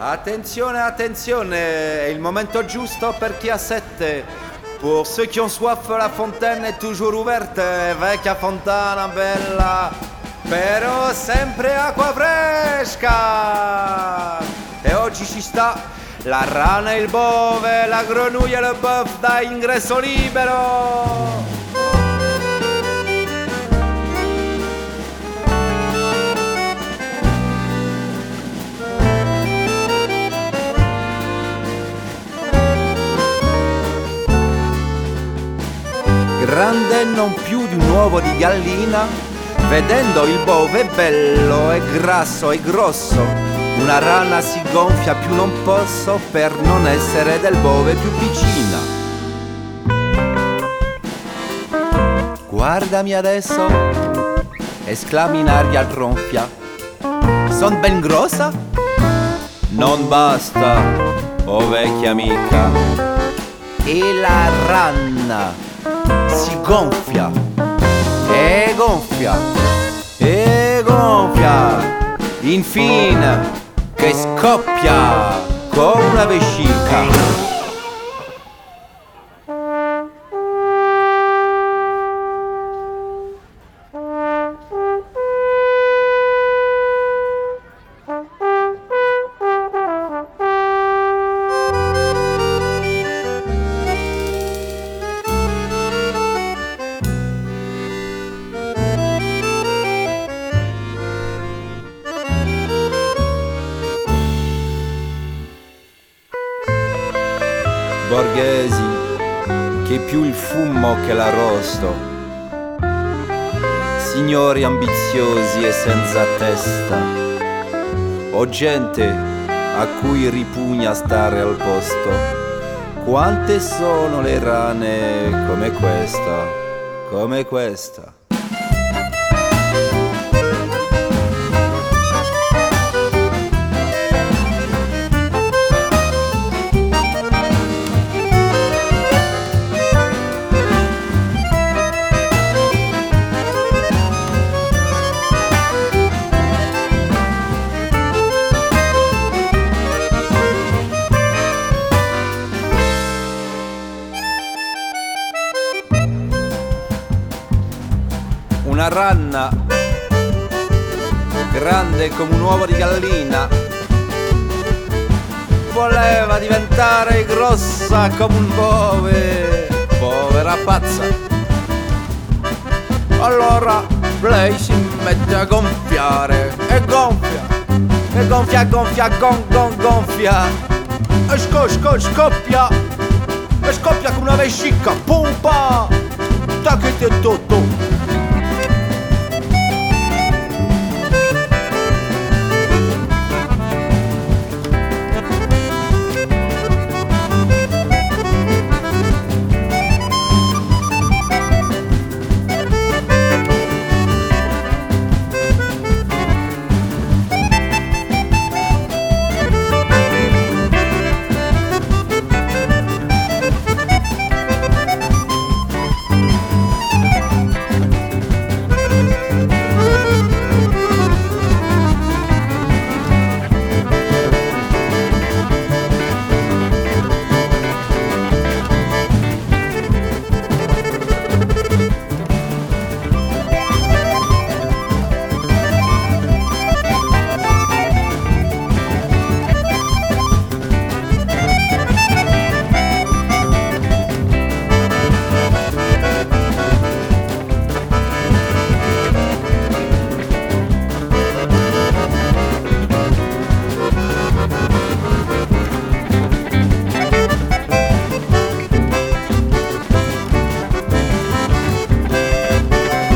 Attenzione, attenzione, è il momento giusto per chi ha sette. Pour ceux qui ont soif, la fontaine est toujours ouverte. Vecchia fontana bella, però sempre acqua fresca. E oggi ci sta la rana e il bove, la grenouille e il bœuf da ingresso libero. Grande non più di un uovo di gallina, vedendo il bove bello e grasso e grosso, una rana si gonfia più non posso per non essere del bove più piccina. Guardami adesso, esclami in aria tronfia, son ben grossa? Non basta, oh vecchia amica. E la rana si gonfia e gonfia e gonfia, infine che scoppia come una vescica. Borghesi, che più il fumo che l'arrosto, signori ambiziosi e senza testa, o gente a cui ripugna stare al posto. Quante sono le rane come questa, come questa? Una rana grande come un uovo di gallina voleva diventare grossa come un bove, povera pazza. Allora lei si mette a gonfiare e gonfia e gonfia, gonfia, gonfia e scoppia e scoppia come una vescica, pumpa, tacchete tutto.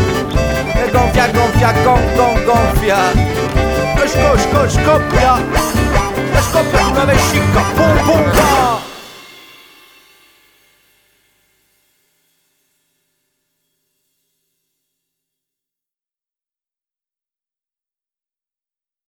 Gonfia, gonfia, gonfia, scoppia.